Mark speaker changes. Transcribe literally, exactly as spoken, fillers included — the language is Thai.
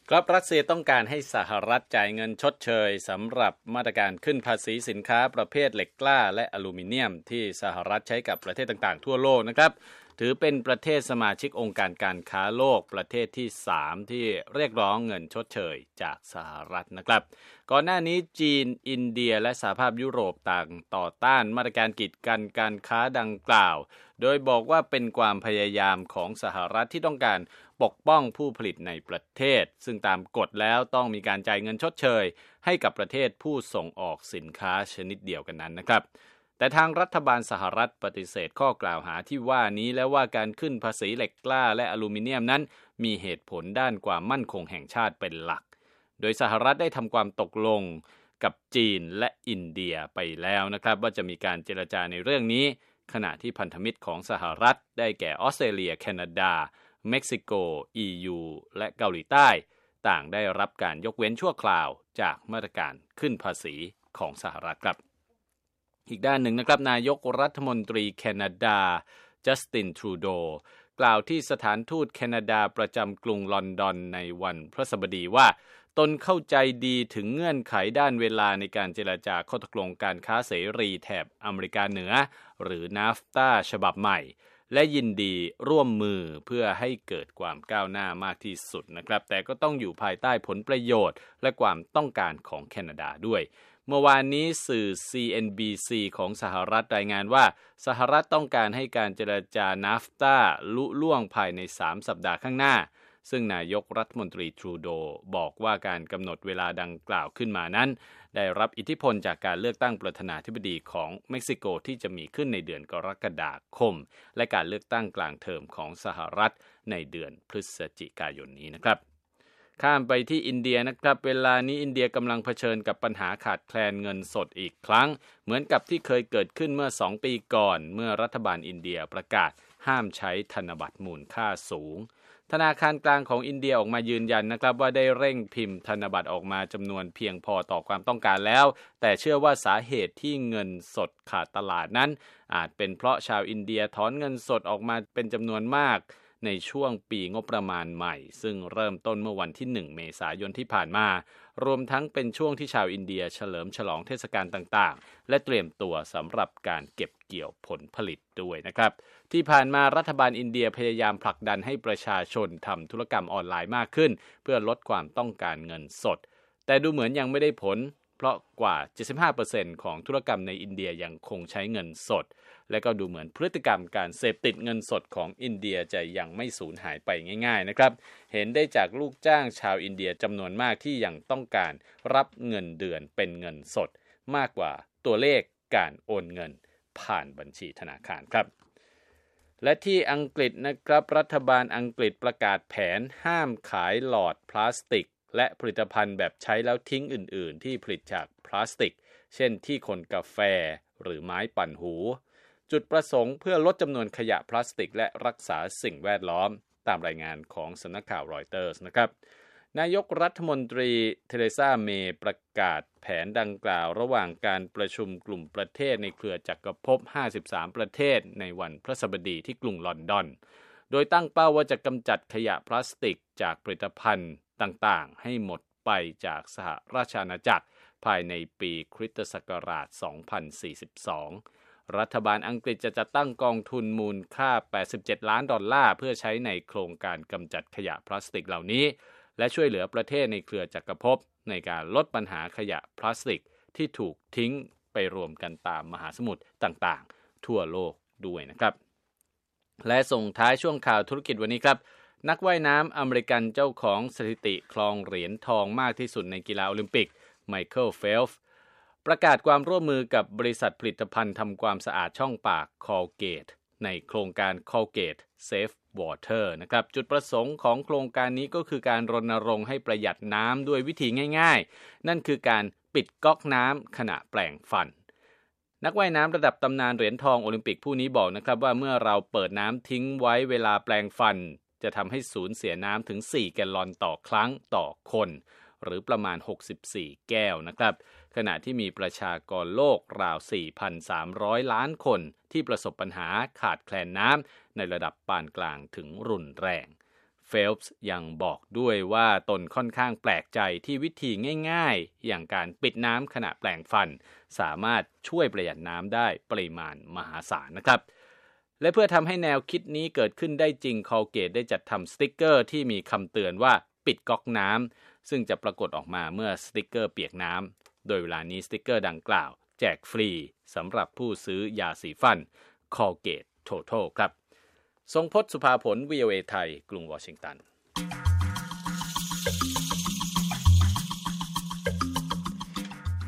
Speaker 1: ครับรัสเซียต้องการให้สหรัฐจ่ายเงินชดเชยสำหรับมาตรการขึ้นภาษีสินค้าประเภทเหล็กกล้าและอลูมิเนียมที่สหรัฐใช้กับประเทศต่างๆทั่วโลกนะครับถือเป็นประเทศสมาชิกองค์การการค้าโลกประเทศที่สามที่เรียกร้องเงินชดเชยจากสหรัฐนะครับก่อนหน้านี้จีนอินเดียและสหภาพยุโรปต่างต่อต้านมาตรการกีดกันการค้าดังกล่าวโดยบอกว่าเป็นความพยายามของสหรัฐที่ต้องการปกป้องผู้ผลิตในประเทศซึ่งตามกฎแล้วต้องมีการจ่ายเงินชดเชยให้กับประเทศผู้ส่งออกสินค้าชนิดเดียวกันนั้นนะครับแต่ทางรัฐบาลสหรัฐปฏิเสธข้อกล่าวหาที่ว่านี้และว่าการขึ้นภาษีเหล็กกล้าและอลูมิเนียมนั้นมีเหตุผลด้านความมั่นคงแห่งชาติเป็นหลักโดยสหรัฐได้ทำความตกลงกับจีนและอินเดียไปแล้วนะครับว่าจะมีการเจรจาในเรื่องนี้ขณะที่พันธมิตรของสหรัฐได้แก่ออสเตรเลียแคนาดาเม็กซิโก อี ยู และเกาหลีใต้ต่างได้รับการยกเว้นชั่วคราวจากมาตรการขึ้นภาษีของสหรัฐครับอีกด้านหนึ่งนะครับนายกรัฐมนตรีแคนาดาจัสตินทรูโดกล่าวที่สถานทูตแคนาดาประจำกรุงลอนดอนในวันพฤหัสบดีว่าตนเข้าใจดีถึงเงื่อนไขด้านเวลาในการเจรจาข้อตกลงการค้าเสรีแถบอเมริกาเหนือหรือ นาฟตา ฉบับใหม่และยินดีร่วมมือเพื่อให้เกิดความก้าวหน้ามากที่สุดนะครับแต่ก็ต้องอยู่ภายใต้ผลประโยชน์และความต้องการของแคนาดาด้วยเมื่อวานนี้สื่อ ซี เอ็น บี ซี ของสหรัฐรายงานว่าสหรัฐต้องการให้การเจรจา นาฟตา ลุล่วงภายในสามสัปดาห์ข้างหน้าซึ่งนายกรัฐมนตรีทรูโดบอกว่าการกำหนดเวลาดังกล่าวขึ้นมานั้นได้รับอิทธิพลจากการเลือกตั้งประธานาธิบดีของเม็กซิโกที่จะมีขึ้นในเดือนกรกฎาคมและการเลือกตั้งกลางเทอมของสหรัฐในเดือนพฤศจิกายนนี้นะครับข้ามไปที่อินเดียนะครับเวลานี้อินเดียกำลังเผชิญกับปัญหาขาดแคลนเงินสดอีกครั้งเหมือนกับที่เคยเกิดขึ้นเมื่อสองปีก่อนเมื่อรัฐบาลอินเดียประกาศห้ามใช้ธนบัตรมูลค่าสูงธนาคารกลางของอินเดียออกมายืนยันนะครับว่าได้เร่งพิมพ์ธนบัตรออกมาจำนวนเพียงพอต่อความต้องการแล้วแต่เชื่อว่าสาเหตุที่เงินสดขาดตลาดนั้นอาจเป็นเพราะชาวอินเดียถอนเงินสดออกมาเป็นจำนวนมากในช่วงปีงบประมาณใหม่ซึ่งเริ่มต้นเมื่อวันที่หนึ่งเมษายนที่ผ่านมารวมทั้งเป็นช่วงที่ชาวอินเดียเฉลิมฉลองเทศกาลต่างๆและเตรียมตัวสำหรับการเก็บเกี่ยวผลผลิตด้วยนะครับที่ผ่านมารัฐบาลอินเดียพยายามผลักดันให้ประชาชนทำธุรกรรมออนไลน์มากขึ้นเพื่อลดความต้องการเงินสดแต่ดูเหมือนยังไม่ได้ผลเพราะกว่า เจ็ดสิบห้าเปอร์เซ็นต์ ของธุรกรรมในอินเดียยังคงใช้เงินสดและก็ดูเหมือนพฤติกรรมการเสพติดเงินสดของอินเดียจะยังไม่สูญหายไปง่ายๆนะครับเห็นได้จากลูกจ้างชาวอินเดียจำนวนมากที่ยังต้องการรับเงินเดือนเป็นเงินสดมากกว่าตัวเลขการโอนเงินผ่านบัญชีธนาคารครับและที่อังกฤษนะครับรัฐบาลอังกฤษประกาศแผนห้ามขายหลอดพลาสติกและผลิตภัณฑ์แบบใช้แล้วทิ้งอื่นๆที่ผลิตจากพลาสติกเช่นที่คนกาแฟหรือไม้ปั่นหูจุดประสงค์เพื่อลดจำนวนขยะพลาสติกและรักษาสิ่งแวดล้อมตามรายงานของสำนักข่าวรอยเตอร์สนะครับนายกรัฐมนตรีเทเรซาเมย์ประกาศแผนดังกล่าวระหว่างการประชุมกลุ่มประเทศในเครือจักรภพห้าสิบสามประเทศในวันพฤหัสบดีที่กรุงลอนดอนโดยตั้งเป้าว่าจะกำจัดขยะพลาสติกจากผลิตภัณฑ์ต่างๆให้หมดไปจากสหราชอาณาจักรภายในปีคริสตศักราชสองพันสี่สิบสองรัฐบาลอังกฤษจะจัดตั้งกองทุนมูลค่าแปดสิบเจ็ดล้านดอลลาร์เพื่อใช้ในโครงการกำจัดขยะพลาสติกเหล่านี้และช่วยเหลือประเทศในเครือจักรภพในการลดปัญหาขยะพลาสติกที่ถูกทิ้งไปรวมกันตามมหาสมุทรต่างๆทั่วโลกด้วยนะครับและส่งท้ายช่วงข่าวธุรกิจวันนี้ครับนักว่ายน้ำอเมริกันเจ้าของสถิติครองเหรียญทองมากที่สุดในกีฬาโอลิมปิกไมเคิลเฟลป์ประกาศความร่วมมือกับบริษัทผลิตภัณฑ์ทำความสะอาดช่องปาก Colgate ในโครงการ Colgate Safe Water นะครับจุดประสงค์ของโครงการนี้ก็คือการรณรงค์ให้ประหยัดน้ำด้วยวิธีง่ายๆนั่นคือการปิดก๊อกน้ำขณะแปรงฟันนักว่ายน้ำระดับตำนานเหรียญทองโอลิมปิกผู้นี้บอกนะครับว่าเมื่อเราเปิดน้ำทิ้งไว้เวลาแปรงฟันจะทำให้สูญเสียน้ำถึงสี่แกลลอนต่อครั้งต่อคนหรือประมาณหกสิบสี่แก้วนะครับขณะที่มีประชากรโลกราว สี่พันสามร้อย ล้านคนที่ประสบปัญหาขาดแคลนน้ำในระดับปานกลางถึงรุนแรงเฟลป์ยังบอกด้วยว่าตนค่อนข้างแปลกใจที่วิธีง่ายๆอย่างการปิดน้ำขณะแปรงฟันสามารถช่วยประหยัดน้ำได้ปริมาณมหาศาลนะครับและเพื่อทำให้แนวคิดนี้เกิดขึ้นได้จริง Colgate ได้จัดทำสติ๊กเกอร์ที่มีคำเตือนว่าปิดก๊อกน้ำซึ่งจะปรากฏออกมาเมื่อสติ๊กเกอร์เปียกน้ำโดยเวลานี้สติ๊กเกอร์ดังกล่าวแจกฟรีสำหรับผู้ซื้อยาสีฟัน Colgate Total ครับทรงพจน์ สุภาผล วี โอ เอ ไทยกรุงวอชิงตัน